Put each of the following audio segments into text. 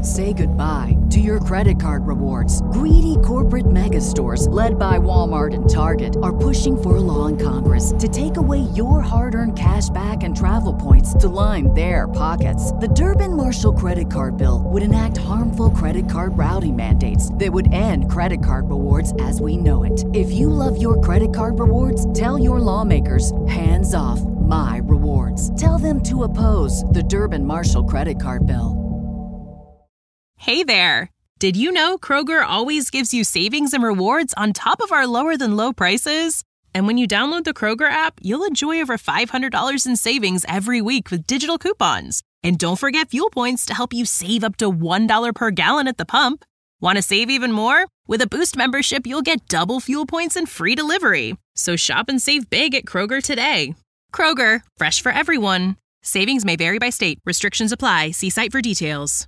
Say goodbye to your credit card rewards. Greedy corporate mega stores, led by Walmart and Target, are pushing for a law in Congress to take away your hard-earned cash back and travel points to line their pockets. The Durbin-Marshall credit card bill would enact harmful credit card routing mandates that would end credit card rewards as we know it. If you love your credit card rewards, tell your lawmakers, hands off my rewards. Tell them to oppose the Durbin-Marshall credit card bill. Hey there! Did you know Kroger always gives you savings and rewards on top of our lower-than-low prices? And when you download the Kroger app, you'll enjoy over $500 in savings every week with digital coupons. And don't forget fuel points to help you save up to $1 per gallon at the pump. Want to save even more? With a Boost membership, you'll get double fuel points and free delivery. So shop and save big at Kroger today. Kroger, fresh for everyone. Savings may vary by state. Restrictions apply. See site for details.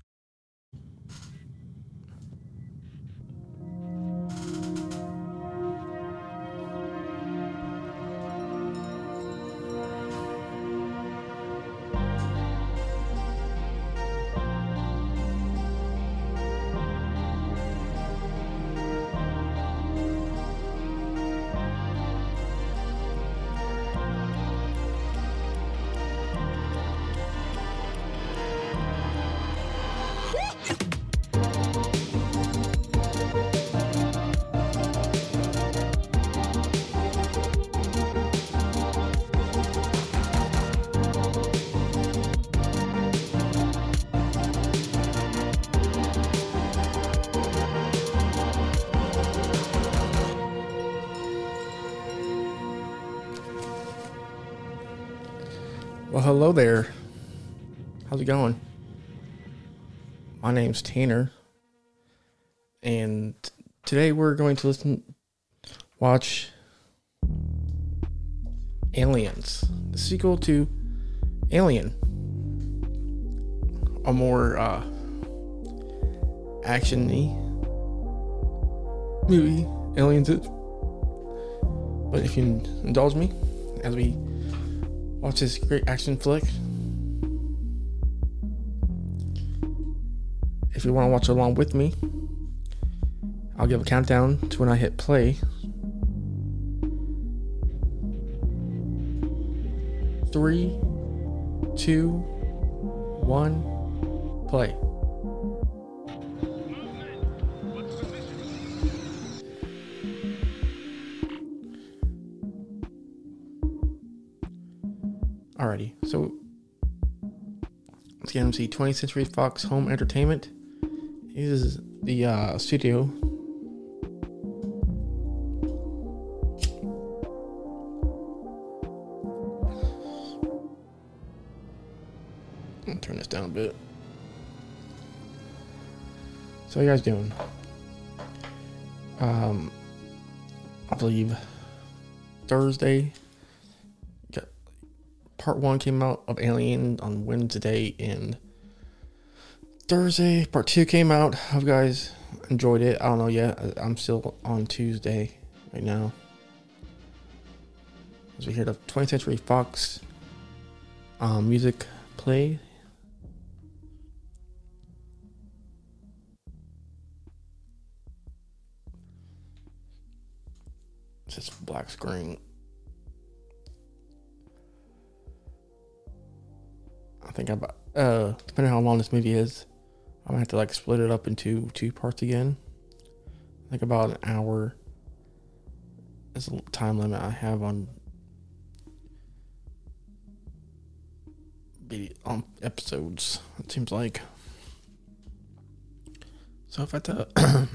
Well, hello there. How's it going? My name's Tanner, and today we're going to watch Aliens, the sequel to Alien, a more action-y movie. Aliens is. But if you indulge me as we watch this great action flick. If you want to watch along with me, I'll give a countdown to when I hit play. 3, 2, 1, play. Alrighty, so let's get see 20th Century Fox Home Entertainment. This is the studio. I'll turn this down a bit. So how you guys doing? I believe Thursday. Part 1 came out of Alien on Wednesday, and Thursday, part 2 came out. Have you guys enjoyed it? I don't know yet. I'm still on Tuesday right now. As we hear the 20th Century Fox music play. It's just black screen. I think depending on how long this movie is, I'm gonna have to split it up into 2 parts again. I think about an hour is the time limit I have on episodes, it seems like. So if I have to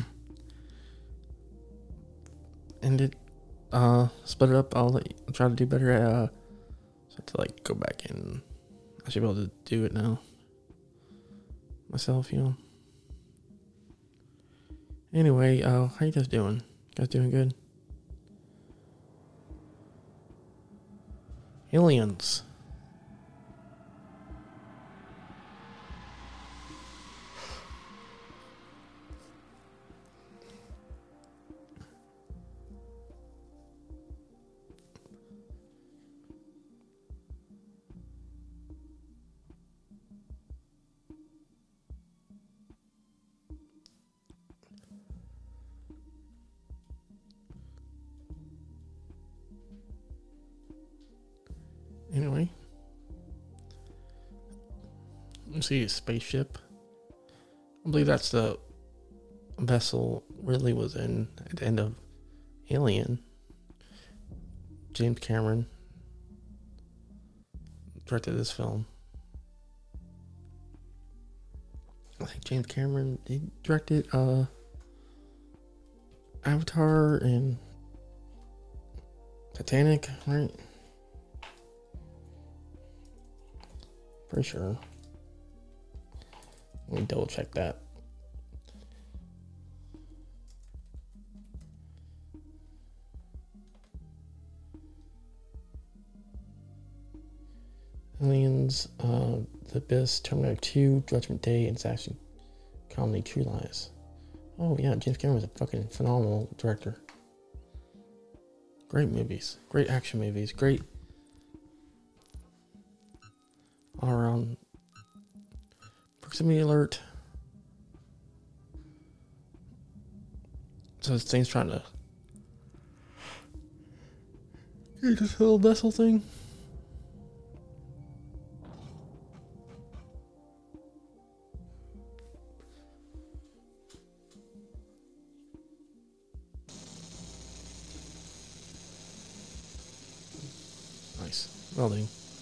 end it, split it up, I'll try to do better at so I have to go back in. I should be able to do it now myself, Anyway, how you guys doing? You guys doing good? Aliens. You see a spaceship. I believe that's the vessel Ridley was in at the end of Alien. James Cameron directed this film. I think James Cameron, he directed Avatar and Titanic, right? Pretty sure. Let me double check that. Aliens, The Abyss, Terminator 2, Judgment Day, and Assassin Comedy True Lies. Oh yeah, James Cameron was a fucking phenomenal director. Great movies, great action movies, great all around. Proximity Alert. So this thing's trying to get this little vessel thing. Nice. Welding.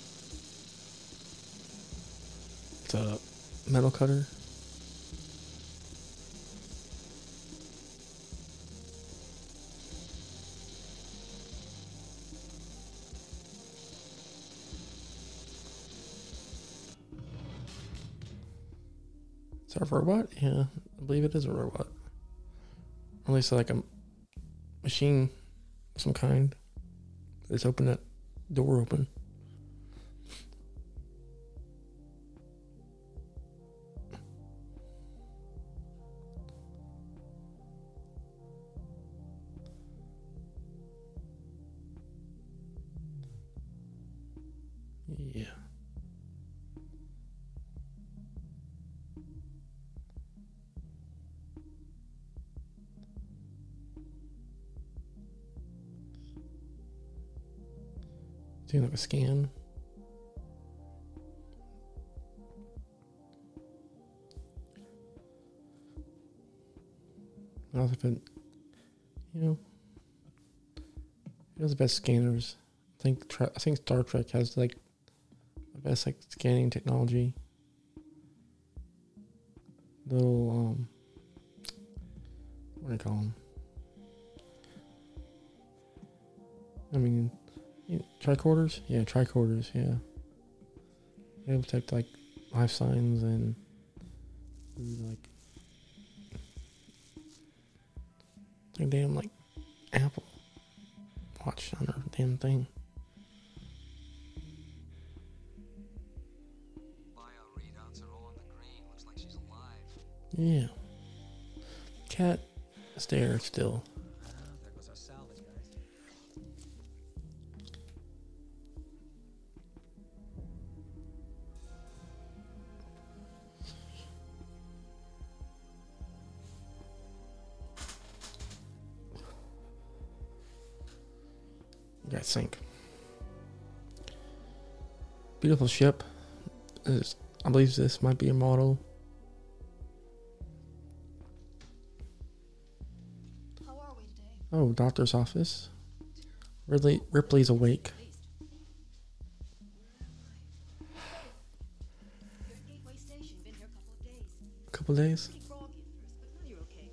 It's a metal cutter. Is that a robot? Yeah, I believe it is a robot. Or at least like a machine of some kind. Let's open that door open. Yeah. Doing like a scan. I don't know if it, it has the best scanners. I think Star Trek has like the best like scanning technology. Little what do you call them? I mean, tricorders? Yeah, tricorders, yeah. They detect like life signs and like damn like Apple Watch on her damn thing. Bio readouts are all in the green. Looks like she's alive. Yeah. Cat is there still. There goes our salvage, guys. Got sink. Beautiful ship. I believe this might be a model. How are we today? Oh, doctor's office. Ripley's awake. You're at Gateway Station. Been here a couple of days. A couple days. Pretty groggy at first, but now you're okay.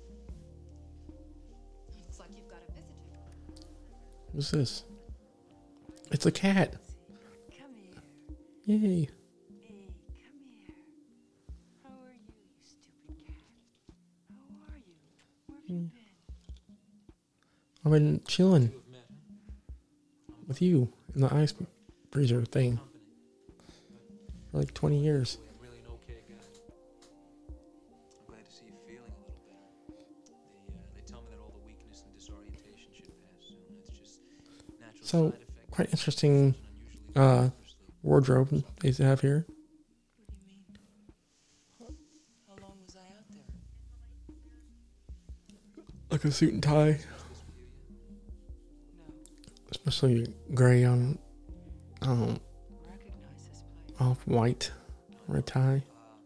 Looks like you've got a visitor. What's this? It's a cat. Come here. Yay. Hey, come here. How are you, you stupid cat? How are you? Where have you been? I've been chilling with you in the ice freezer thing for like 20 years. Really an okay guy. I'm glad to see you feeling a little better. They tell me that all the weakness and disorientation should pass soon. It's just natural So, side effect. quite interesting wardrobe they have here. What do you mean? How long was I out there? Like a suit and tie, No. especially gray on Recognize this place. off white red tie.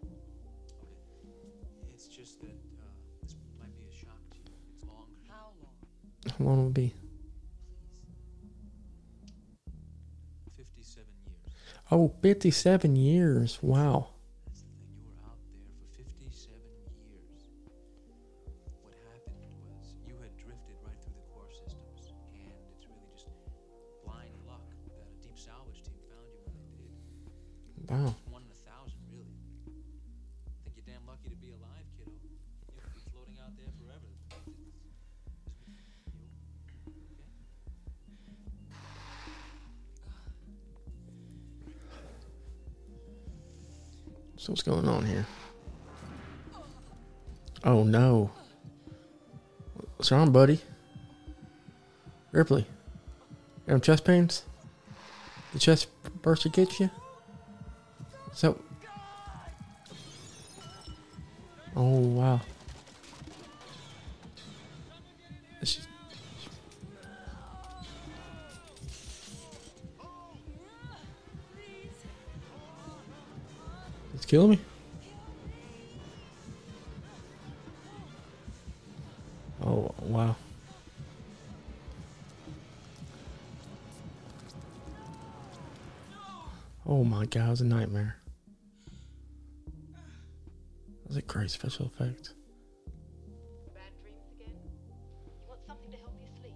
How long will it be? 57 years. Oh, 57 years. Wow. That's the thing. You were out there for 57 years. What happened was you had drifted right through the core systems, and it's really just blind luck that a deep salvage team found you when they did. Wow. 1 in 1,000, really. Think you're damn lucky to be alive, kiddo. You could be floating out there forever. So what's going on here? Oh no. What's wrong, buddy? Ripley. You have chest pains? The chest burst to get you? So. Oh wow. She- It's killing me. Oh wow. Oh my god, it was a nightmare. That was a great special effect. Bad dreams again? You want something to help you sleep?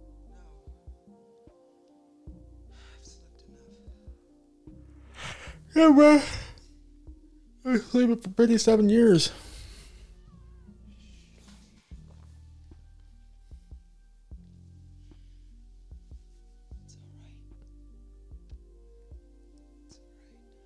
I've slept enough. Yeah, man. I was sleeping for 57 years. It's all right. It's all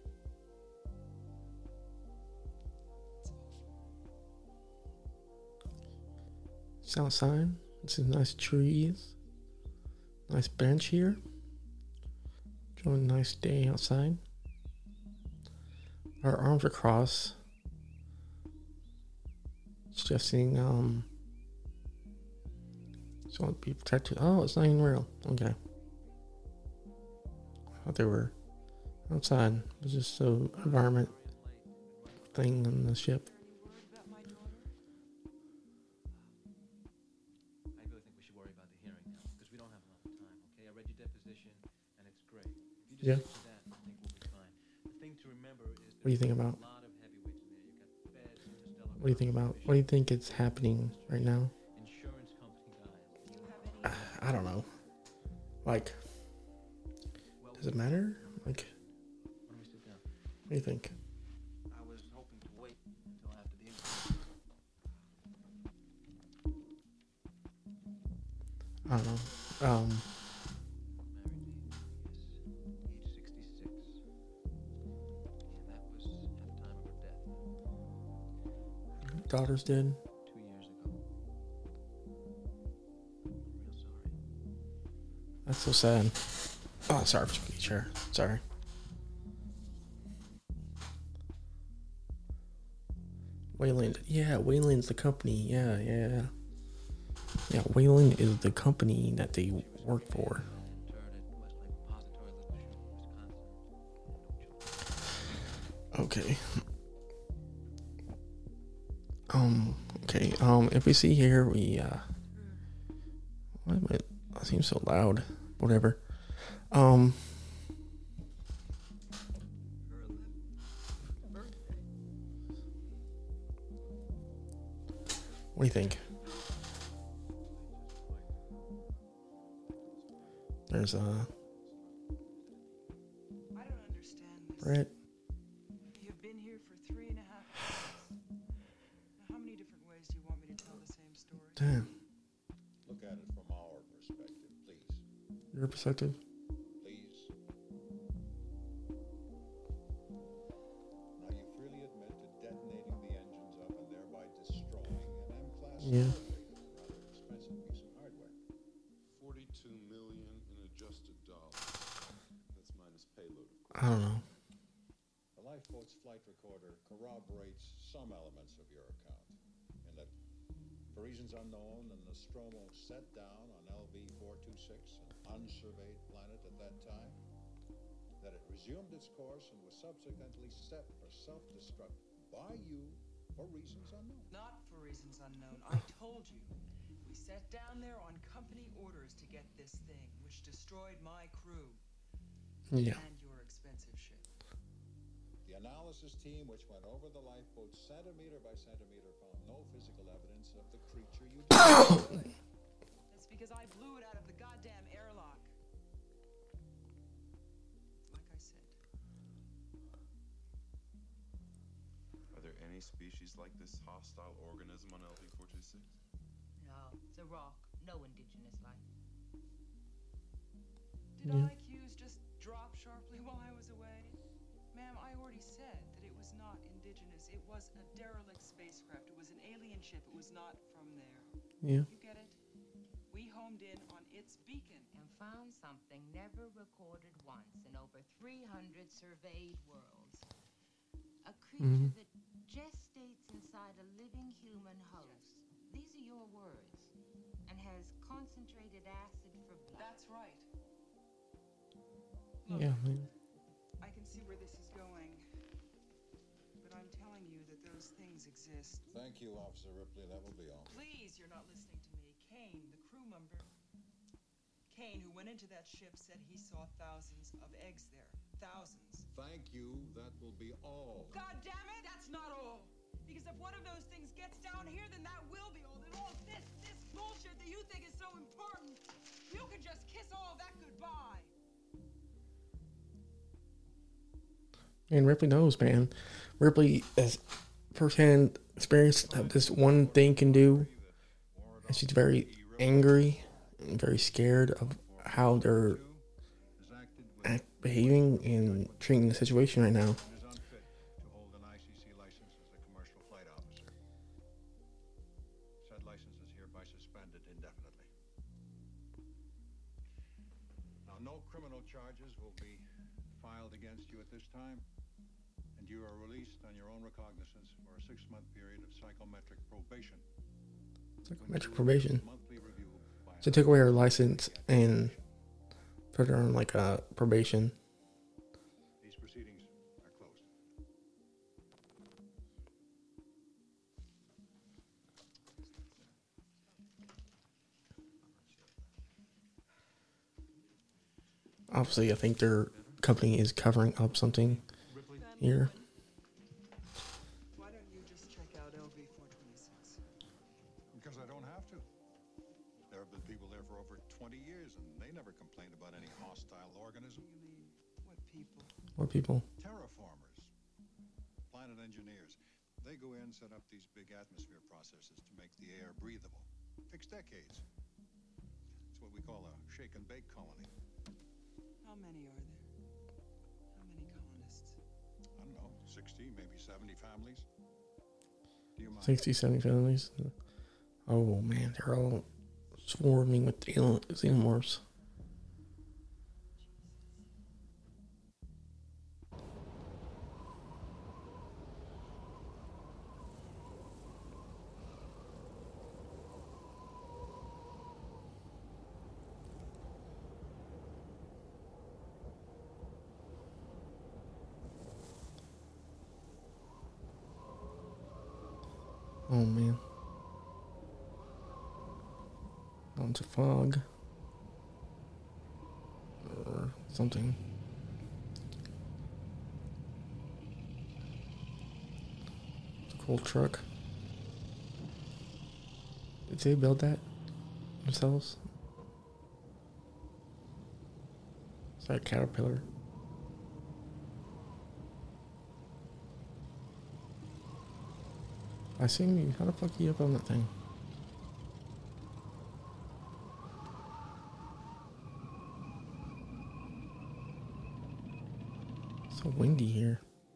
right. It's over. South side. Some nice trees. Nice bench here. Enjoying a nice day outside. Our arms are crossed. Suggesting just want to be protected. Oh, it's not even real. Okay. I thought they were outside. It was just an environment thing on the ship. I really think we should worry about the hearing now, because we don't have enough time, okay? I read your deposition, and it's great. If you Yeah. just stick to that, I think we'll be fine. The thing to remember is What do you think about? a lot of heavyweights in there. You've got beds, interstellar. What do you think about? What do you think is happening right now? Insurance company guys. I don't know. Like, does it matter? Like, Why don't we sit down? what do you think? I was hoping to wait until after the interview. I don't know. Married me, yes, age 66. And that was at the time of her death, Daughter's dead. 2 years ago. I'm real sorry. That's so sad. Oh, sorry for squeaky chair. Sorry. Wayland. Yeah, Wayland's the company. Yeah. Yeah, Wayland is the company that they work for. Interred at Westlake Repository, Wisconsin. Okay. Okay. If we see here, why am I seem so loud? Whatever. What do you think? There's I don't understand this. Brett. You've been here for 3.5 years. Now, how many different ways do you want me to tell the same story? Damn. Look at it from our perspective, please. Your perspective. Please. Now you freely admit to detonating the engines up and thereby destroying an M-class Yeah. rather expensive piece of hardware. 42 million in adjusted dollars. That's minus payload, of course. I don't know. The lifeboat's flight recorder corroborates some elements of your account, in that, for reasons unknown, the Nostromo set down on LV-426, an unsurveyed planet at that time, that it resumed its course and was subsequently set for self-destruct by you for reasons unknown. Not for reasons unknown. I told you. We sat down there on company orders to get this thing, which destroyed my crew Yeah. and your expensive ship. The analysis team, which went over the lifeboat centimeter by centimeter, found no physical evidence of the creature you described. That's because I blew it out of the goddamn airlock. Like I said. Are there any species like this hostile organism on LV-426? No, it's a rock. No indigenous life. Did IQs just drop sharply while I was away? Ma'am, I already said that it was not indigenous. It was a derelict spacecraft. It was an alien ship. It was not from there. Yeah. You get it? We homed in on its beacon. And found something never recorded once in over 300 surveyed worlds. A creature that gestates inside a living human host. These are your words. And has concentrated acid for blood. That's right. Yeah, man. I can see where this is going. But I'm telling you that those things exist. Thank you, Officer Ripley. That will be all. Please, you're not listening to me. Kane, the crew member. Kane, who went into that ship, said he saw thousands of eggs there. Thousands. Thank you. That will be all. God damn it! That's not all! Because if one of those things gets down here, then that will be all. Then all this bullshit that you think is so important, you can just kiss all that goodbye. And Ripley knows, man. Ripley has firsthand experience of this one thing can do. And she's very angry and very scared of how they're behaving and treating the situation right now. Is unfit to hold an ICC license as a commercial flight officer. Said license is hereby suspended indefinitely. Now, no criminal charges will be filed against you at this time, and you are released on your own recognizance for a 6-month period of psychometric probation. Psychometric probation. Monthly review by So they took away her license and put her on like a probation. These proceedings are closed. Obviously, I think their company is covering up something here. Why don't you just check out LV-426? Because I don't have to. There have been people there for over 20 years, and they never complained about any hostile organism. You mean, what people? What people? Terraformers, planet engineers. They go in, set up these big atmosphere processes to make the air breathable. Takes decades. It's what we call a shake and bake colony. How many are there? How many colonists? I don't know, 60, maybe 70 families. Do you mind? 60, 70 families. Oh man, they're all swarming with xenomorphs. Oh man. Onto fog. Or something. It's a cool truck. Did they build that themselves? It's like a Caterpillar. I see you. How the fuck are you up on that thing? It's so windy here.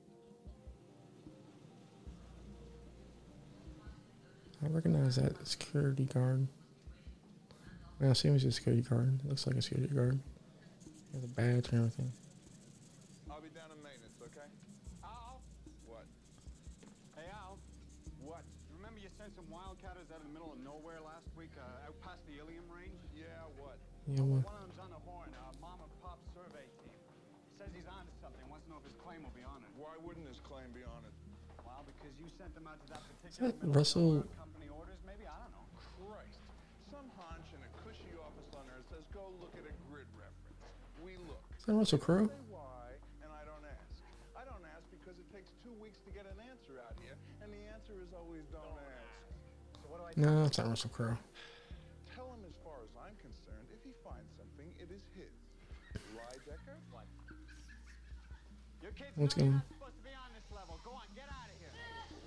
I recognize that security guard. I assume he's a security guard. It looks like a security guard. He has a badge and everything. I'll be down in maintenance, okay? Al? What? Hey, Al. What? Remember you sent some wildcatters out in the middle of nowhere last week, out past the Ilium range? Yeah, what? Yeah, One what? of them's on the horn, mom and pop survey team. Says he's onto something, wants to know if his claim will be on it. Why wouldn't his claim be on it? Well, because you sent them out to that particular that middle of Russell- nowhere company orders, maybe? I don't know. Christ. says go look at a grid reference. We look. Is that Russell Crowe? Say why, and I don't ask. I don't ask because it takes 2 weeks to get an answer out here, and the answer is always don't ask. So what do I do? No, it's not Russell Crowe. Tell him, as far as I'm concerned, if he finds something, it is his. Lie, Decker? What? Your kids What's know you're going not supposed to be on this level. Go on, get out of here.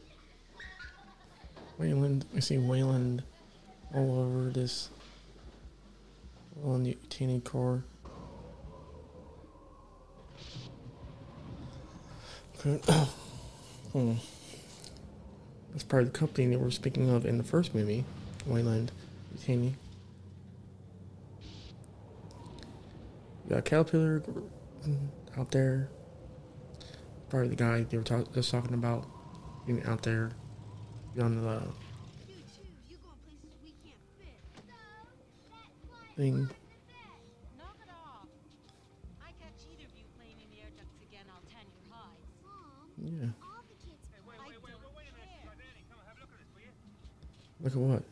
Wayland, we see Wayland all over this on the Utani core. That's part of the company that we're speaking of in the first movie, Wayland Utani. You got Caterpillar out there. Probably the guy they were just talking about being out there on the thing. Knock it off. I catch either of you playing in the air ducts again, I'll tan your hides. Yeah. All the kids. Hey, wait a minute, Danny, come have a look at this, will you? Look at what?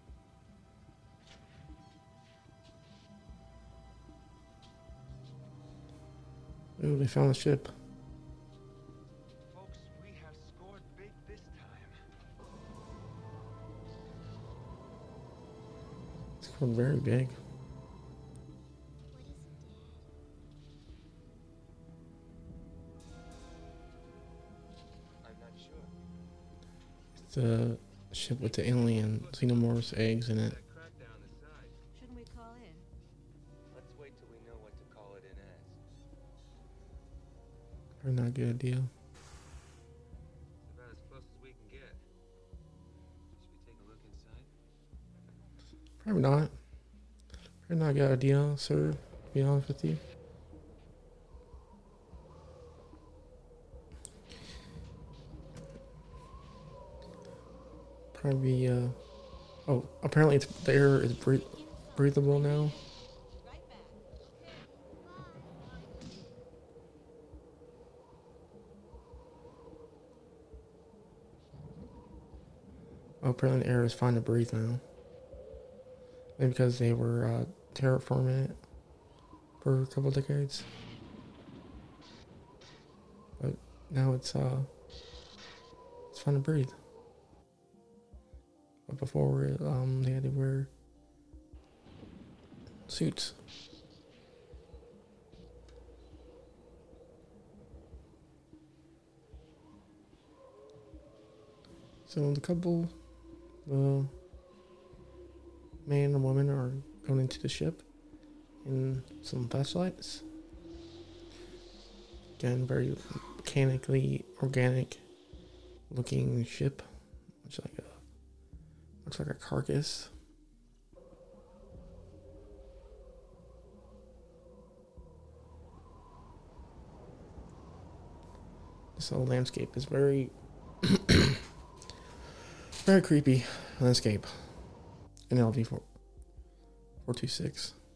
Ooh, they found the ship. Folks, we have scored big this time. It's scored very big. I'm not sure. It's the ship with the alien xenomorphs eggs in it. Shouldn't we call in? Let's wait till we know what to call it in as. Probably not a good idea. It's about as close as we can get. Should we take a look inside? Probably not. Probably not a good idea, sir. To be honest with you. Probably. Oh, apparently the air is breathable now. Oh, apparently the air is fine to breathe now. Maybe because they were terraforming it for a couple of decades. But now it's fine to breathe. But before they had to wear suits. So the couple, the man and woman, are going into the ship in some flashlights. Again, very mechanically organic looking ship. Looks like a carcass. This whole landscape is very very creepy landscape in LV 426.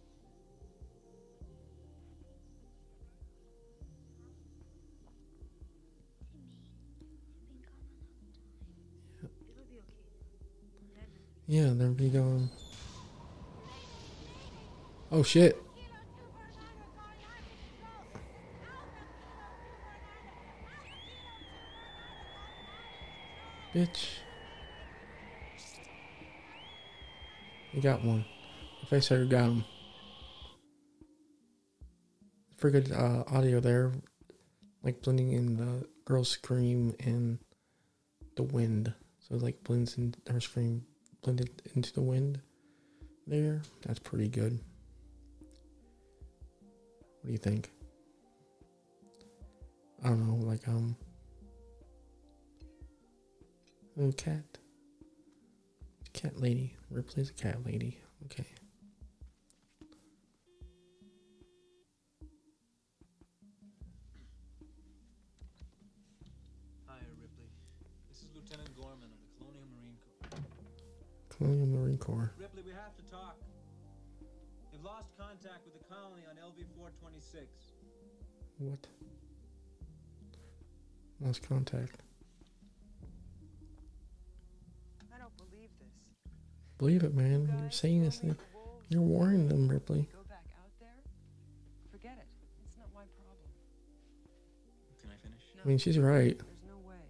Yeah, they're be going. Oh shit. Bitch. You got one. The facehugger got him. Pretty good audio there. Like blending in the girl's scream and the wind. So it like blends in her scream. Blended into the wind there. That's pretty good. What do you think? I don't know, like oh, cat lady. Ripley's a cat lady. Okay. Hi, Ripley. This is Lieutenant Gorman of the Colonial Marine Corps. Colonial Marine Corps. Ripley, we have to talk. You've lost contact with the colony on LV-426. What? Lost contact. I don't believe this. Believe it, man. You're saying this thing. You're warning them, Ripley. Go back out there? Forget it. It's not my problem. Can I finish? I mean, she's right. There's no way.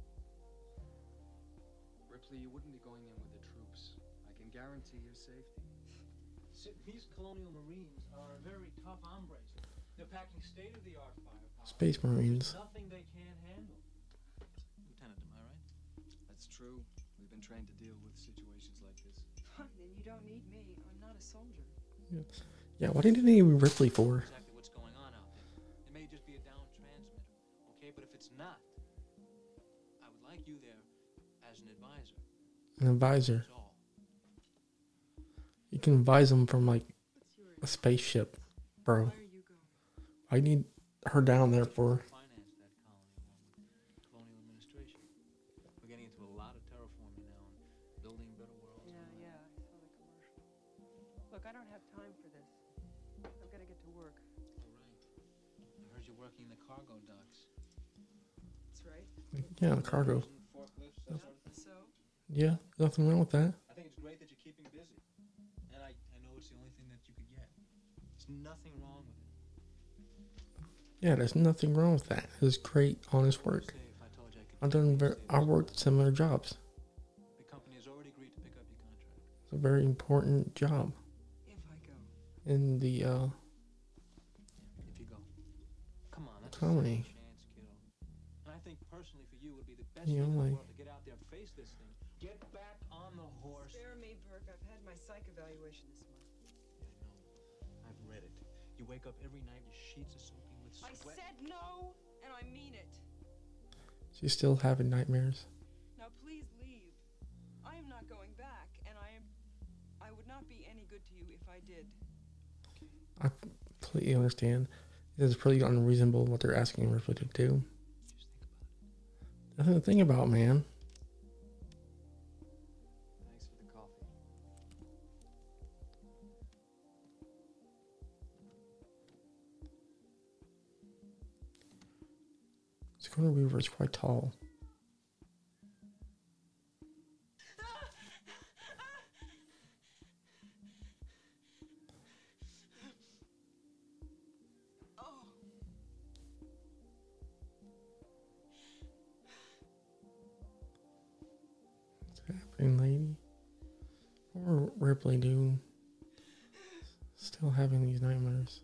Ripley, you wouldn't be going in with the troops. I can guarantee your safety. These colonial marines are very tough hombres. They're packing state-of-the-art firepower. Space Marines. There's nothing they can't handle. Lieutenant, am I right? That's true. We've been trained to deal with situations like this. Then you don't need me. I'm not a soldier. Yeah, what did they need Ripley for? Exactly what's going on out there. It may just be a down transmitter, okay? But if it's not, I would like you there as an advisor. An advisor. That's all. You can advise them from like a spaceship, bro. Why are you going? I need her down there for. Finance that colony along with colonial administration. We're getting into a lot of terraforming now and building better worlds. Yeah, I saw the commercial. Look, I don't have time for this. I've got to get to work. All right. I heard you're working in the cargo docks. That's right. Yeah, the cargo. Forklifts, that sort of thing. So? Yeah, nothing wrong with that. I think it's great that you're keeping busy. And I know it's the only thing that you could get. There's nothing wrong with it. Yeah, there's nothing wrong with that. It's great, honest work. Say if I told you I could I worked similar jobs. The company has already agreed to pick up your contract. It's a very important job. If I go. In the If you go. Come on, that's Colony. a second chance, kiddo. And I think personally for you it would be the best You thing in know, the like- world to get out there and face this thing. Get back on the horse. Spare me, Burke. I've had my psych evaluation this month. Yeah, I know. I've read it. You wake up every night, your sheets are soaking with I sweat. said no, and I mean it. she's still having nightmares. Now please leave. I am not going back, and I would not be any good to you if I did. I completely understand. It is pretty unreasonable what they're asking Ripley to do. Just think about it. Nothing to think about, man. Thanks for the coffee. Sigourney Weaver is quite tall. Oh, What's happening, lady? Or Ripley, dude. Still having these nightmares.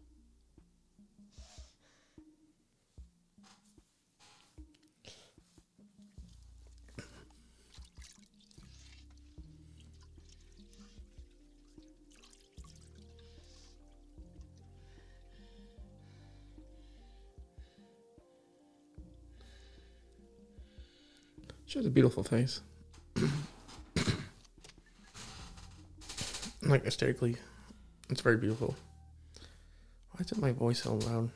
She has a beautiful face. Like aesthetically, it's very beautiful. Why is it my voice so loud?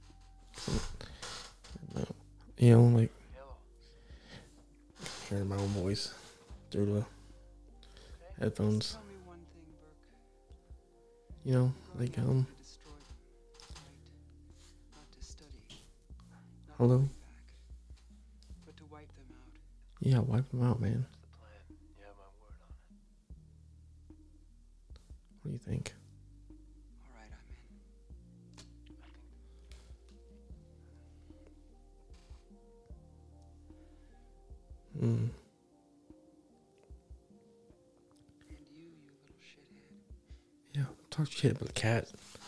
You know, like hearing my own voice through the headphones. tell me one thing, Burke. You know, You're like going out to destroy them, right? Not to study. Not Hello? to fight back, but to wipe them out. yeah, wipe them out, man. That's the plan. You have my word on it. What do you think? All right, I'm in. I think Hmm. And you little shithead. Yeah, talk shit about the cat.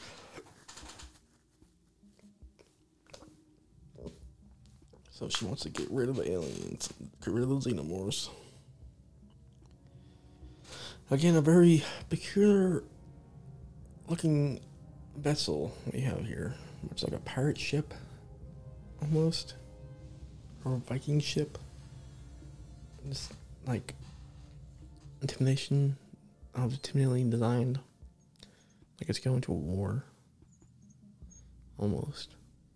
So she wants to get rid of the aliens, get rid of the xenomorphs. Again, a very peculiar looking vessel we have here. It's like a pirate ship, almost. Or a Viking ship. Just like intimidatingly designed. Like it's going to a war. Almost.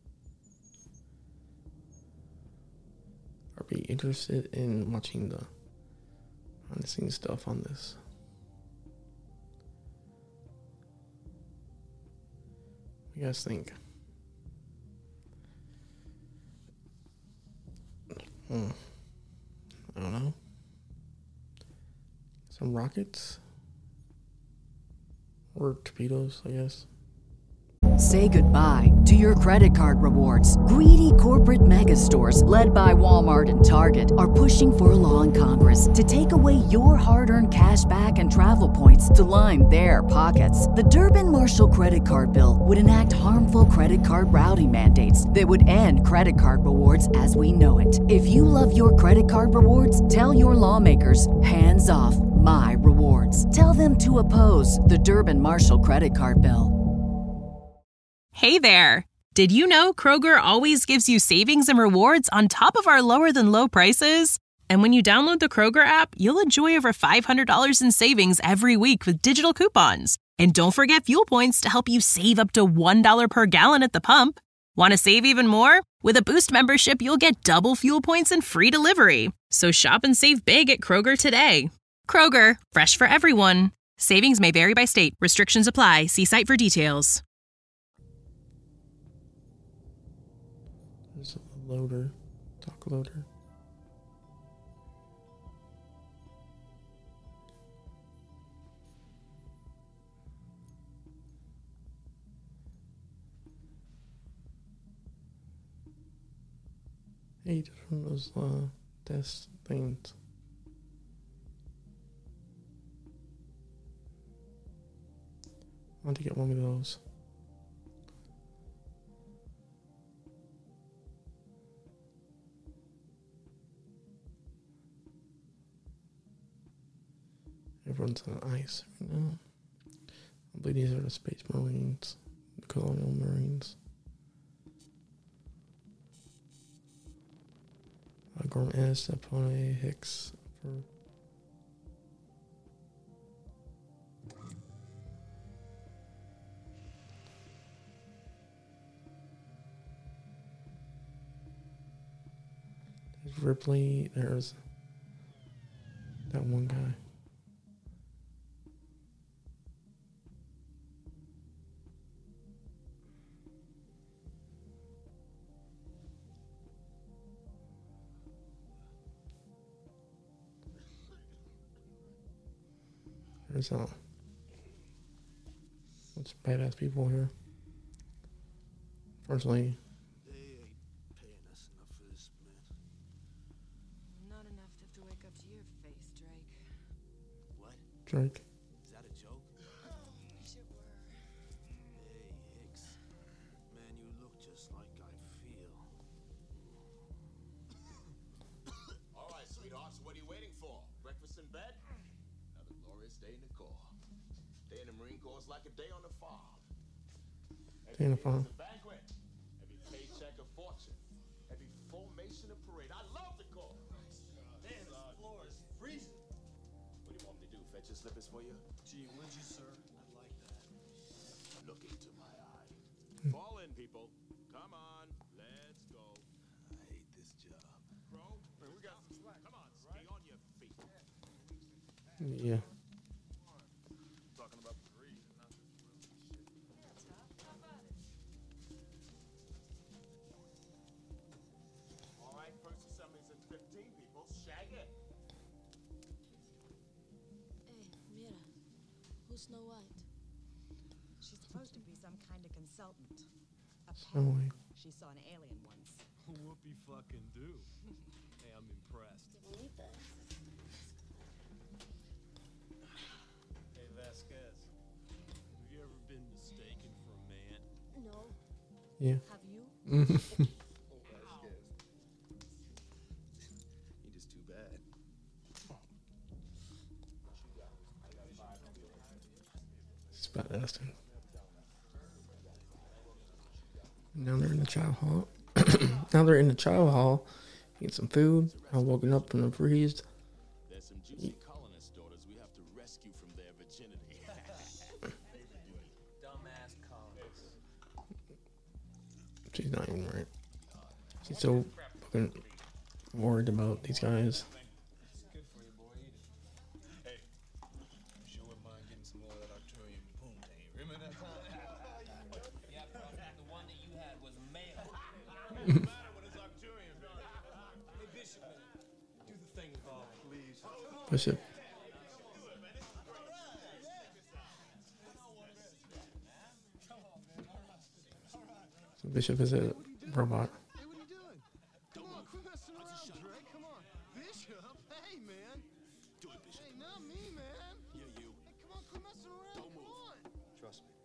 Are we interested in watching the behind the scenes stuff on this? What do you guys think? I don't know. Some rockets? Or torpedoes, I guess. Say goodbye to your credit card rewards. Greedy corporate mega stores, led by Walmart and Target, are pushing for a law in Congress to take away your hard-earned cash back and travel points to line their pockets. The Durbin-Marshall credit card bill would enact harmful credit card routing mandates that would end credit card rewards as we know it. If you love your credit card rewards, tell your lawmakers, hands off my rewards. Tell them to oppose the Durbin-Marshall credit card bill. Hey there! Did you know Kroger always gives you savings and rewards on top of our lower than low prices? And when you download the Kroger app, you'll enjoy over $500 in savings every week with digital coupons. And don't forget fuel points to help you save up to $1 per gallon at the pump. Want to save even more? With a Boost membership, you'll get double fuel points and free delivery. So shop and save big at Kroger today. Kroger, fresh for everyone. Savings may vary by state. Restrictions apply. See site for details. There's a loader, dock loader. Hey, just from those test things. I want to get one of those. Everyone's on ice right now. I believe these are the Space Marines, the Colonial Marines. Gorm S, Apone, Hicks. There's Ripley. There's that one guy. There's bunch of badass people here. Fortunately, they ain't paying us enough for this, man. Not enough to have to wake up to your face, Drake. What? Drake. Is that a joke? Wish it were. Hey, Hicks. Man, you look just like I feel. All right, sweethearts, what are you waiting for? Breakfast in bed? Another glorious day in the Corps. Day in the Marine Corps is like a day on the farm. Day on the farm. Every banquet, every paycheck a fortune, every formation a parade. I love the Corps. Man, the floor is freezing. What do you want me to do? Fetch your slippers for you? Gee, would you, sir? I'd like that. Look into my eye. Fall in, people. Come on, let's go. I hate this job. Bro, we got some slack. Come on, stay on your feet. Yeah. Talking about the breeze and not this shit. Yeah, Top, how about it? All right, first assemblies in 15 people. Shag it. Hey, mira. Who's Snow White? She's supposed to be some kind of consultant. Snow White. She saw an alien once. Whoopie fucking do. Hey, I'm impressed. Hey, Vasquez. Have you ever been mistaken for a man? No. Yeah. Have you? You're just too bad. It's badass. Now they're in the chow hall. Now they're in the chow hall, eating some food. I'm woken up from the freeze. There's some juicy colonist daughters we have to rescue from their virginity. Dumbass colonists. She's not even right. She's so fucking worried about these guys. It's good for you, boy. Eat it. Hey, you sure wouldn't mind getting some more of that Arturian poontang. Remember that time? Yeah, bro. The one that you had was male. What's the matter with his Arturian? Hey, Bishop, do the thing involved, please. Bishop. Bishop is a robot. Hey, what are you doing? Come on, quit messing around, Drake. Come on. Bishop, hey, man. Do it, Bishop. Hey, not me, man. Yeah, you. Hey, come on, quit messing around. Don't move. Come on. Trust me.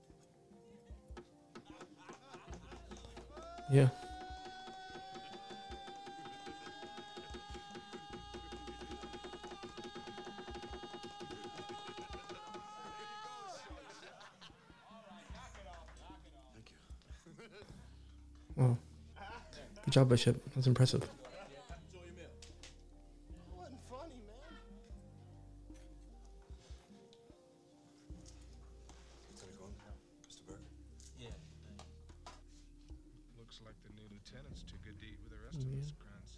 Yeah. Thank you. Oh. Good job, Bishop. That's impressive. Enjoy your meal. It wasn't funny, man. Lieutenant Gordon? Mr. Burke? Yeah. Looks like the new lieutenant's too good to eat with the rest of us, Grants.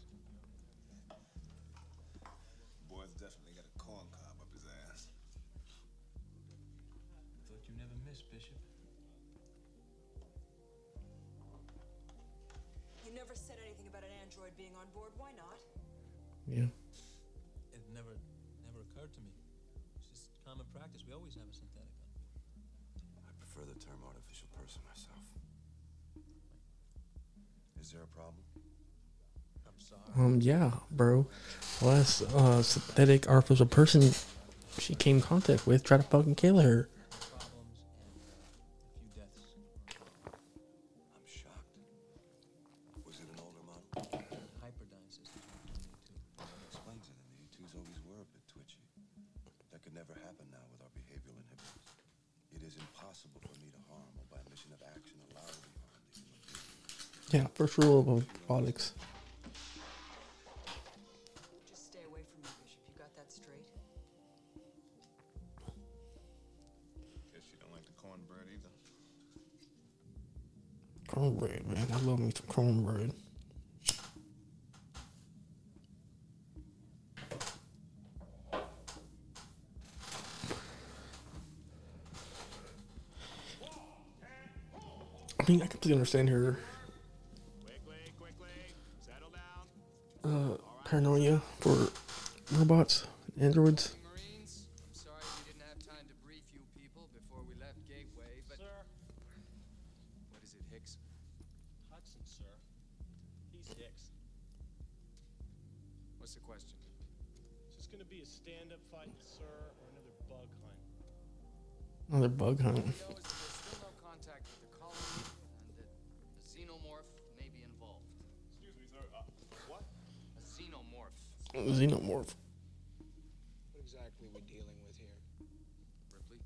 Boy's definitely got a corn cob up his ass. Thought you never missed, Bishop. You never said anything about an android being on board. Why not? Yeah. It never occurred to me. It's just common practice. We always have a synthetic on board. I prefer the term artificial person myself. Is there a problem? I'm sorry. Yeah, bro. Last synthetic artificial person she came in contact with tried to fucking kill her. Problems and a few deaths. I'm shocked. Was it an older model? Hyperdyne system. That explains it. And the U2s always were a bit twitchy. That could never happen now with our behavioral inhibitors. It is impossible for me to harm or by mission of action allow the harm to human beings. Yeah, first rule of robotics. Just stay away from me, Bishop. You got that straight? Guess you don't like the cornbread either. Cornbread, man. I love me some cornbread. I mean, I completely understand her paranoia for robots, androids. Marines, I'm sorry we didn't have time to brief you people before we left Gateway, but... Sir. What is it, Hicks? Hudson, sir. He's Hicks. What's the question? Is this going to be a stand-up fight, sir, or another bug hunt? Another bug hunt. All we know is that there's still no contact with the colony, and that a xenomorph may be involved. Excuse me, sir. What? A xenomorph. Xenomorph. What exactly are we dealing with here? Ripley?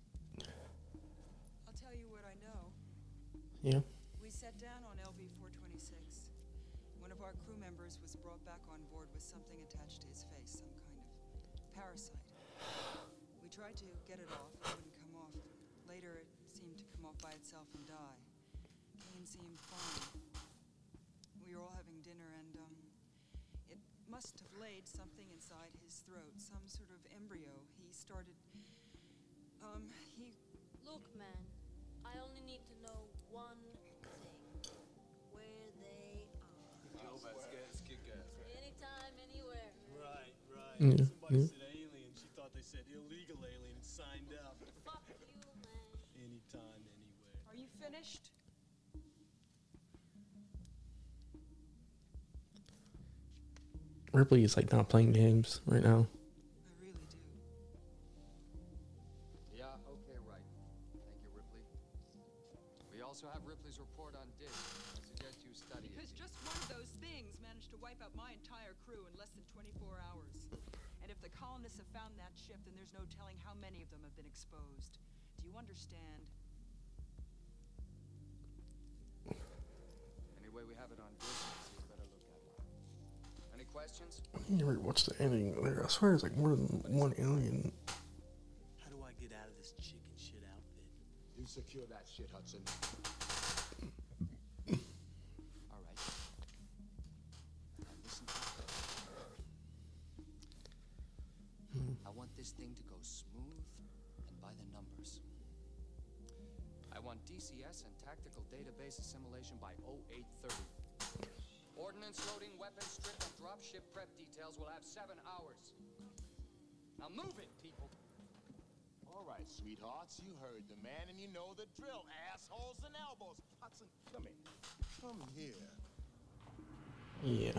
I'll tell you what I know. Yeah. We sat down on LV-426. One of our crew members was brought back on board with something attached to his face, some kind of parasite. We tried to get it off, it wouldn't come off. Later, it seemed to come off by itself and die. Kane seemed fine. We were all having dinner, and it must have laid something inside his throat, some sort of embryo. He started, he... Look, man, I only need to know one thing. Where they are. Joe Vasquez, kick ass. Anytime, anywhere. Right. Yeah, Somebody yeah. said alien. She thought they said illegal alien and signed up. Fuck you, man. Anytime, anywhere. Are you finished? Ripley is like not playing games right now. I really do. Yeah, okay, right. Thank you, Ripley. We also have Ripley's report on Dig. I suggest you study it. Because just one of those things managed to wipe out my entire crew in less than 24 hours. And if the colonists have found that ship, then there's no telling how many of them have been exposed. Do you understand? Anyway, we have it on disc, so you better look at it. Any questions? You ever watch the ending there? I swear it's like more than one alien. How do I get out of this chicken shit outfit? You secure that shit, Hudson. All right. Now listen to me. I want this thing to go smooth and by the numbers. I want DCS and tactical database assimilation by 0830. Ordnance loading, weapons strip, and dropship prep details will have 7 hours. Now move it, people. All right, sweethearts, you heard the man and you know the drill. Assholes and elbows. Hudson, come here. Come here. Yeah.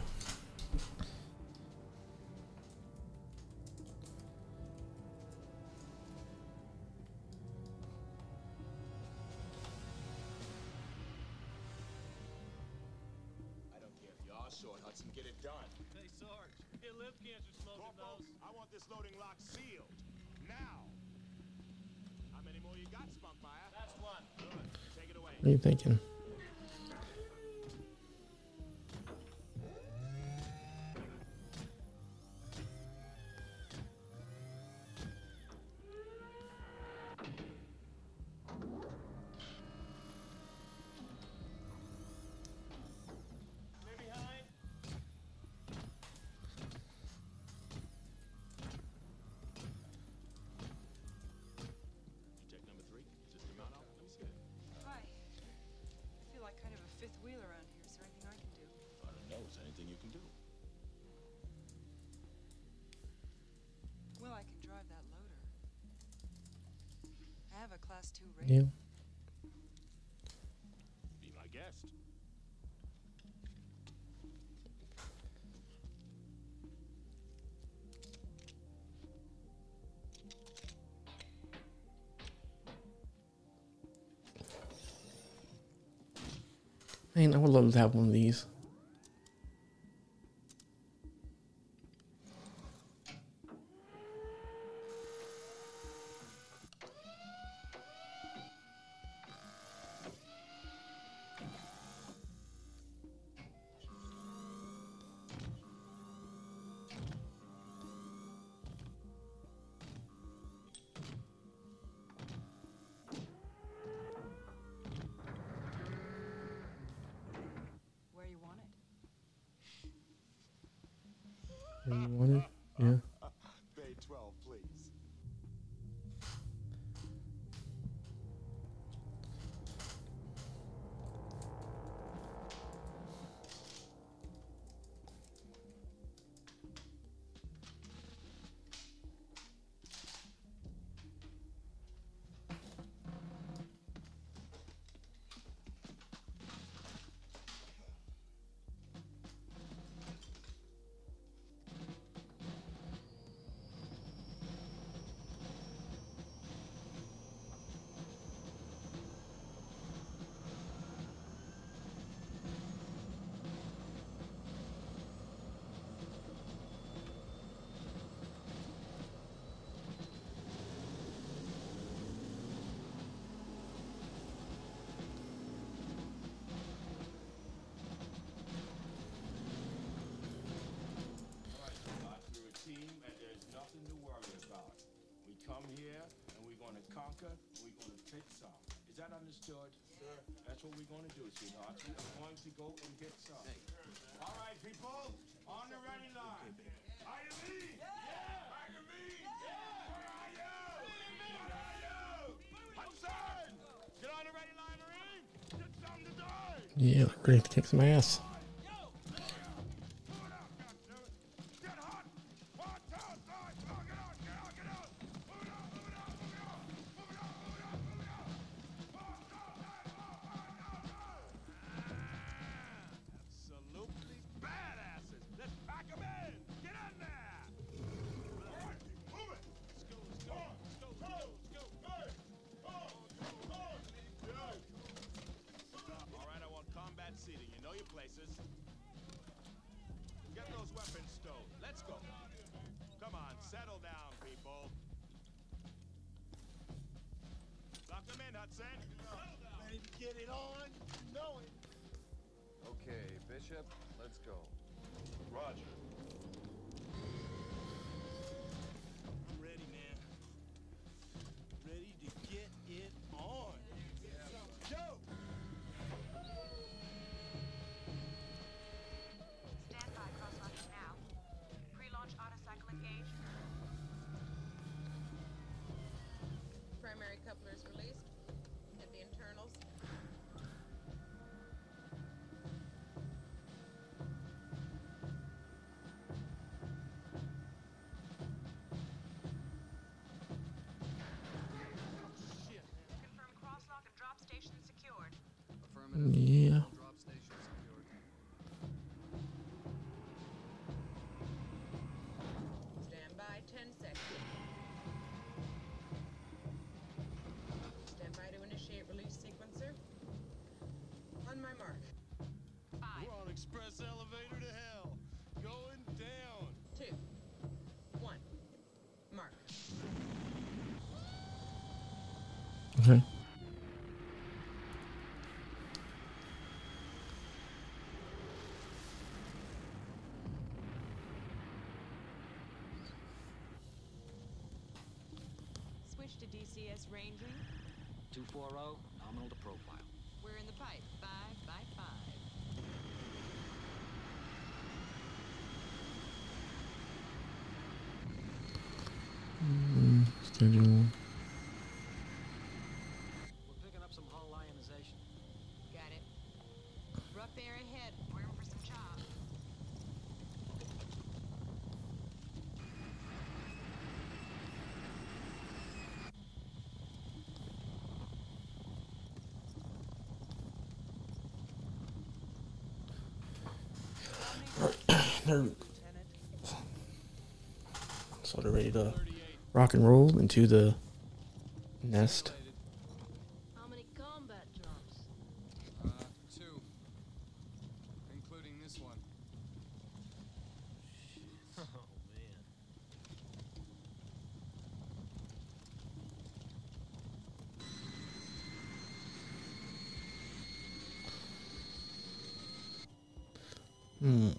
I don't care if you are short, Hudson. Get it done. Hey, Sarge, get lip cancer smoking those. I want this loading lock sealed. Now. How many more you got, Spunkmeyer? That's one. Good. Take it away. What are you thinking? Stay behind. You check number 3? System out. Let me see it. Hi. I feel like kind of a fifth wheel around here. Is there anything I can do? I don't know. Is there anything you can do? Well, I can drive that loader. I have a Class 2 rating. Yeah. Be my guest. Man, I would love to have one of these. Where you want it? Where you want it? Yeah. Bay 12, please. We're a team, and there's nothing to worry about. We come here, and we're going to conquer, and we're going to take some. Is that understood? Sure. That's what we're going to do, sweetheart. We are going to go and get some. All right, people, on the ready line. Are you me? Yeah! Are you me? Yeah! Where are you? Where are you? Hudson! Get on the ready line, Marine! Get something to do! Yeah, great to kick some ass. Absolutely badasses. Let's pack 'em in. Get in there. All right, move it. Let's go. Let's go. Let's go. Let's go. All right, I want combat seating. You know your places. Get those weapons stowed. Let's go. Come on, settle down, people. Lock them in, Hudson. Ready to get it on? You know it. Okay, Bishop, let's go. Roger. I'm ready, man. Ready to get it on. Go! Stand by, cross-locking now. Pre-launch autocycle engaged. Primary couplers released. Hit the internals. Confirm crosslock and drop station secured. Yeah. Drop station Okay. Switch to DCS ranging. 240, nominal to profile. We're in the pipe, 5 by 5. Schedule. We're picking up some hull ionization. Got it. Rough air ahead. We're in for some chop. They're sort of ready to rock and roll into the nest. How many combat drops? 2. Including this one. Oh, man. Hmm.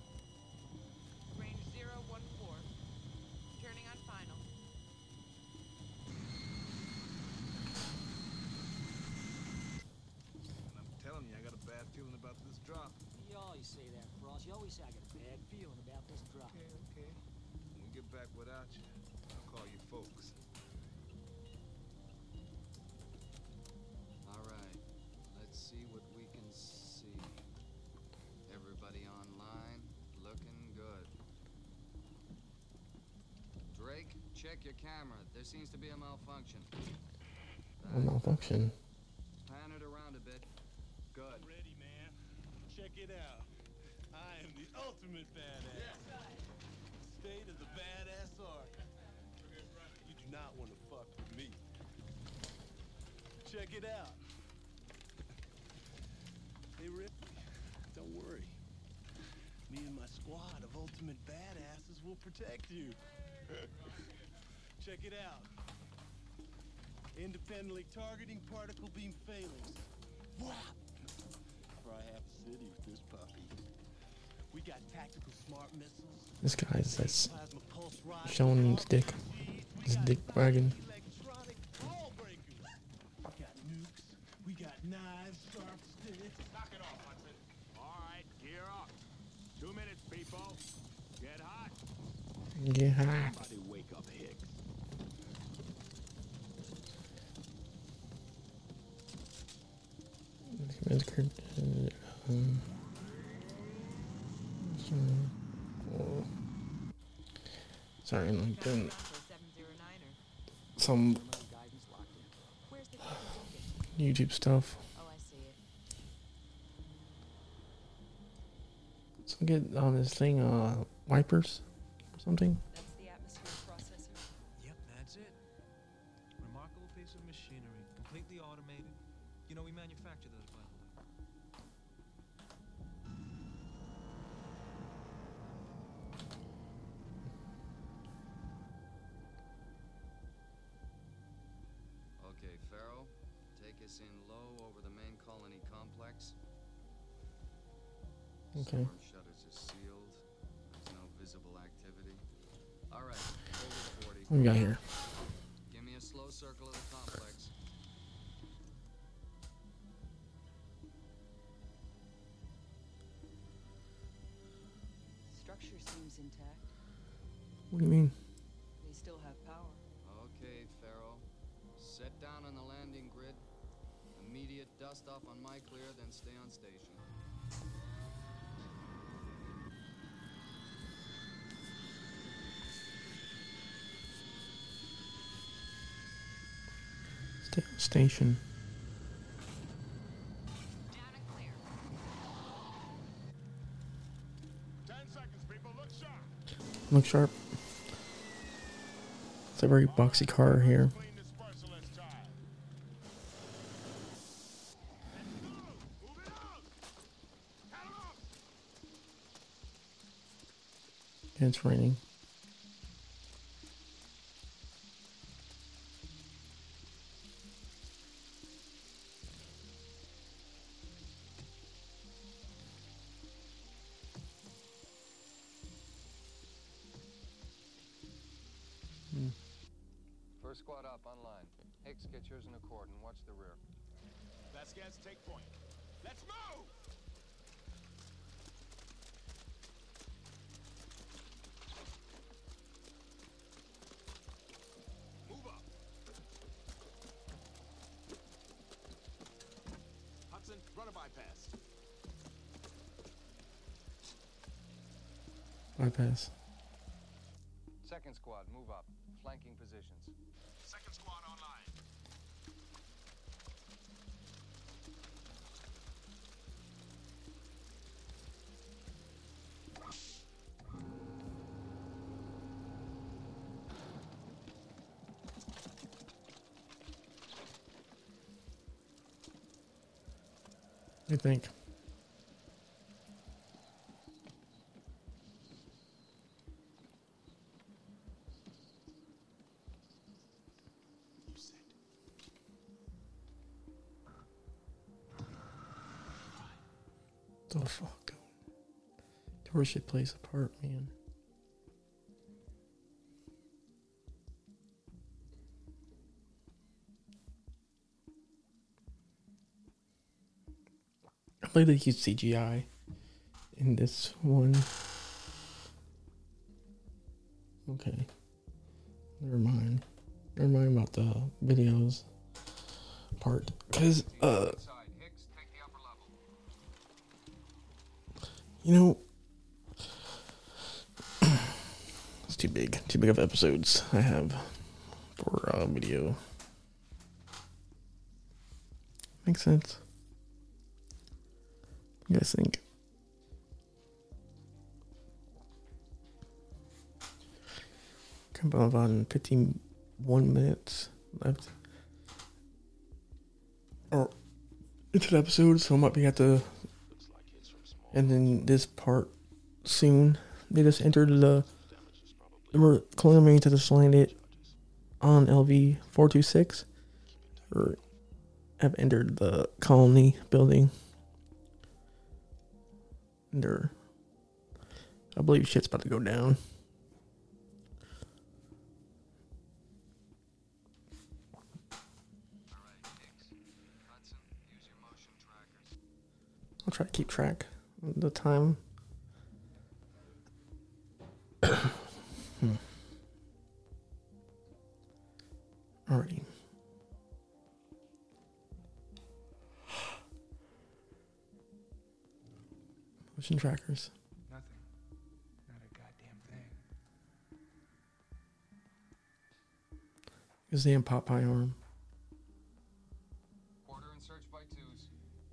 Range 014. Turning on final. And I'm telling you, I got a bad feeling about this drop. You always say that, Frost. You always say I got a bad feeling about this drop. Okay. When we get back without you, I'll call you folks. All right. Let's see what we can see. Everybody online, looking good. Drake, check your camera. There seems to be a malfunction. A malfunction. Pan it around a bit. Good. Ready, man. Check it out. I am the ultimate badass. State of the badass art. You do not want to fuck with me. Check it out. Hey, Ripley, don't worry. Me and my squad of ultimate badasses will protect you. Check it out. Independently targeting particle beam phalanx. Whap! Probably half a city with this puppy. We got tactical smart missiles. This guy's that's Plasma pulse rockets, showing his dick wagon. electronic ball breakers. We got nukes. We got knives, sharp sticks. Knock it off, Hudson. All right, gear up. 2 minutes, people. Get hot. Get hot. Somebody wake up Hicks. Sorry, I'm like doing 709er. some Where's the YouTube stuff. Oh, I see it. So get on this thing, wipers or something. That's the atmosphere processor. Yep, that's it. Remarkable piece of machinery, completely automated. You know, we manufacture those, by the way. Okay, Pharaoh, take us in low over the main colony complex. Okay. Storm shutters are sealed. There's no visible activity. All right, hold it 40. What we got here? Give me a slow circle of the complex. Structure seems intact. What do you mean? They still have power. Okay, Pharaoh. Set down on the landing grid. Immediate dust off on my clear, then stay on station. Station. Down and clear. 10 seconds, people. Look sharp. Look sharp. It's a very boxy car here. Clean this merciless tile. Let's go. Move it out. Cut 'em off. And it's raining. First squad up, online. Hicks, get yours in accord and watch the rear. Vasquez, take point. Let's move! Move up. Hudson, run a bypass. Bypass. Second squad, move up. Flanking positions. Second squad online. What do you think? The fuck? Where shit plays a part, man. I believe they used CGI in this one. Okay. Never mind. Never mind about the videos part. Because, you know, it's too big. Too big of episodes I have for video. Makes sense. You guys think? About 51 minutes left. Or into the episode, so I might be at the. And then this part soon. They just entered the. Colonial Marines that just landed on LV 426. Or have entered the colony building. And they're. I believe shit's about to go down. I'll try to keep track of the time. Alrighty. Motion trackers. Nothing. Not a goddamn thing. Is the Popeye arm? Order and search by twos.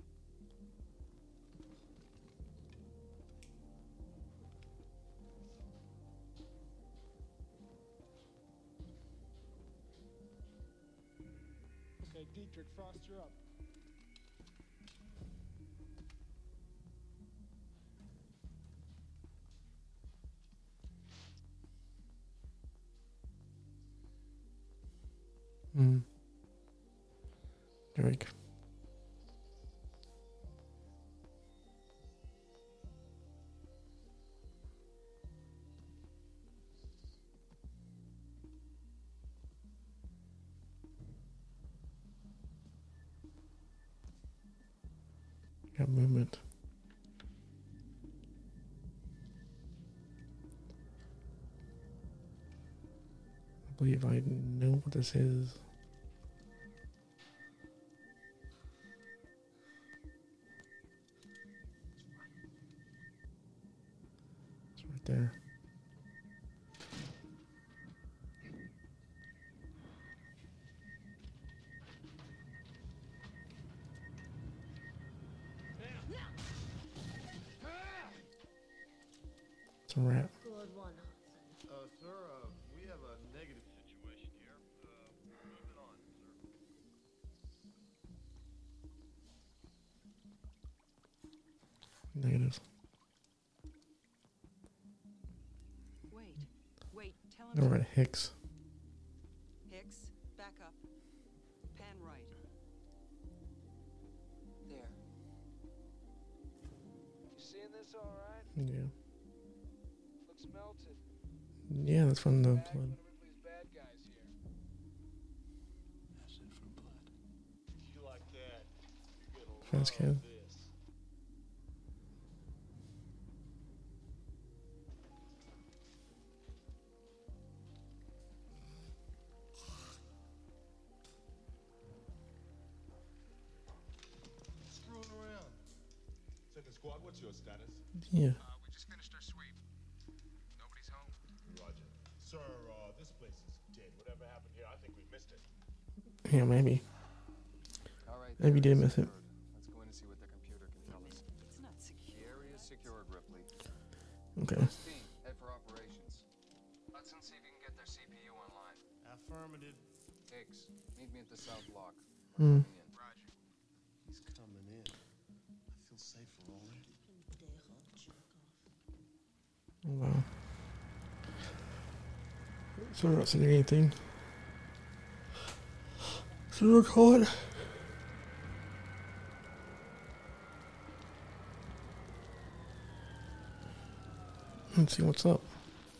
Okay, Dietrich, Frost, you're up. Drake. Got movement. I believe I know what this is. It's right there. It's a rat. Good one, Sir, we have a negative situation here. Moving on, sir. Negative. Wait, tell him. No, right, Hicks. Hicks, back up. Pan right. There. You seeing this all right? Yeah. Looks melted. Yeah, that's from the blood. One of Ripley's bad guys here. Fast kid. Screwing around. Second squad, what's your status? Yeah. We just finished our sweep. Nobody's home? Roger. Sir, this place is dead. Whatever happened here, I think we missed it. Yeah, maybe. All right, Maybe you did miss it. let's go in and see what the computer can tell us. It's not secure. The area is secure, Ripley. Okay. First team, head for operations. Hudson, see if you can get their CPU online. Affirmative. Higgs, meet me at the south block. Hmm. Roger. He's coming in. I feel safer already. Oh, wow. So we're not seeing anything. So we'll call it. Let's see what's up.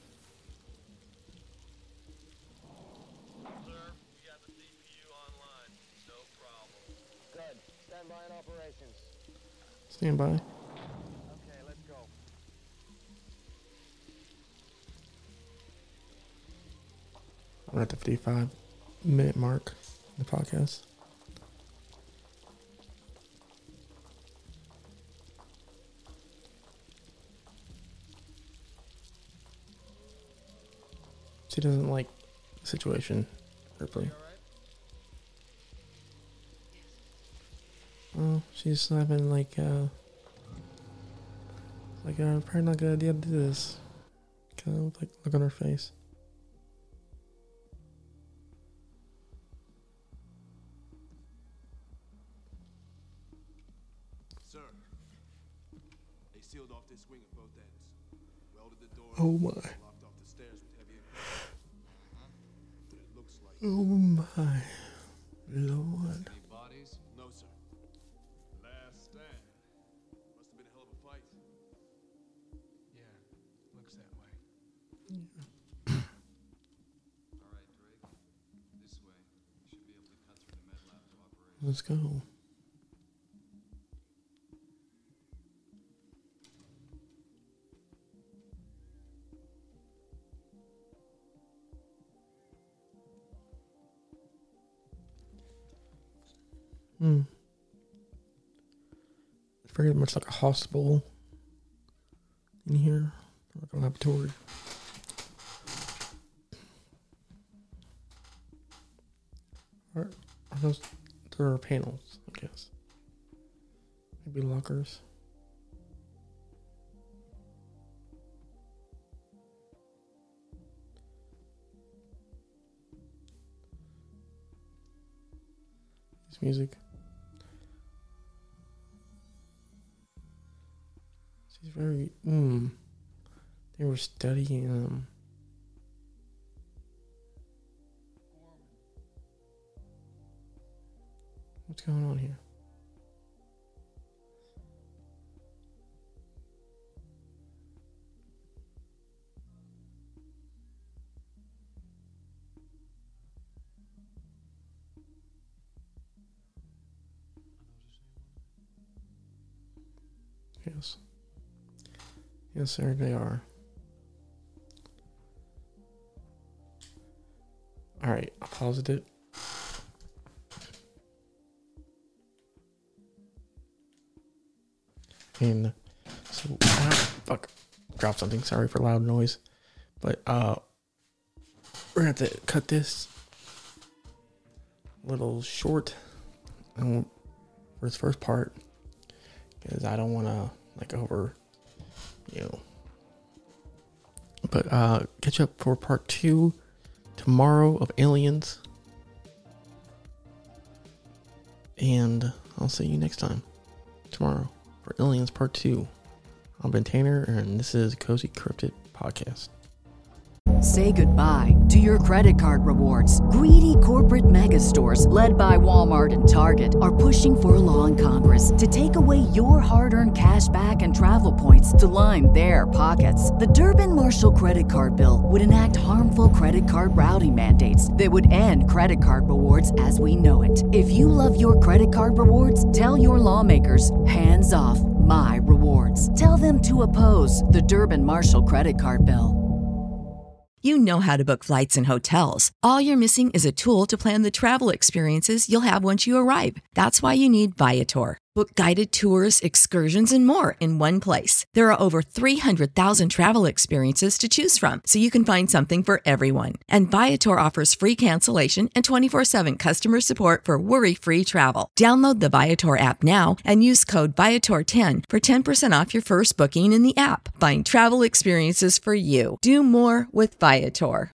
Sir, we got the CPU online. No problem. Good. Stand by in operations. Stand by. Okay, let's go. We're at the 55-minute mark in the podcast. She doesn't like the situation, Ripley. Oh, she's having like probably not a good idea to do this. Kind of like look on her face. Sir, they sealed off this wing at both ends. Welded the door. Oh my. Locked off the stairs with heavy equipment. But it looks like. Oh my Lord. Any bodies? No, sir. Last stand. Must have been a hell of a fight. Yeah, looks that way. All right, Drake. This way. We should be able to cut through the med lab to operations. Let's go. It's very much like a hospital in here, like a laboratory. Are those? There are panels, I guess. Maybe lockers. This music. She's very. They were studying. What's going on here? Yes. Yes, sir, they are. Alright, I paused it. And so, fuck, dropped something. Sorry for loud noise. But, we're gonna have to cut this little short for this first part. Because I don't want to, like, But, catch up for part 2 tomorrow of Aliens. And I'll see you next time. Tomorrow. For Aliens Part 2. I'm Ben Tanner, and this is Cozy Cryptid Podcast. Say goodbye to your credit card rewards. Greedy corporate mega stores, led by Walmart and Target, are pushing for a law in Congress to take away your hard-earned cash back and travel points to line their pockets. The Durbin-Marshall credit card bill would enact harmful credit card routing mandates that would end credit card rewards as we know it. If you love your credit card rewards, tell your lawmakers, hands off my rewards. Tell them to oppose the Durbin-Marshall credit card bill. You know how to book flights and hotels. All you're missing is a tool to plan the travel experiences you'll have once you arrive. That's why you need Viator. Book guided tours, excursions, and more in one place. There are over 300,000 travel experiences to choose from, so you can find something for everyone. And Viator offers free cancellation and 24/7 customer support for worry-free travel. Download the Viator app now and use code Viator10 for 10% off your first booking in the app. Find travel experiences for you. Do more with Viator.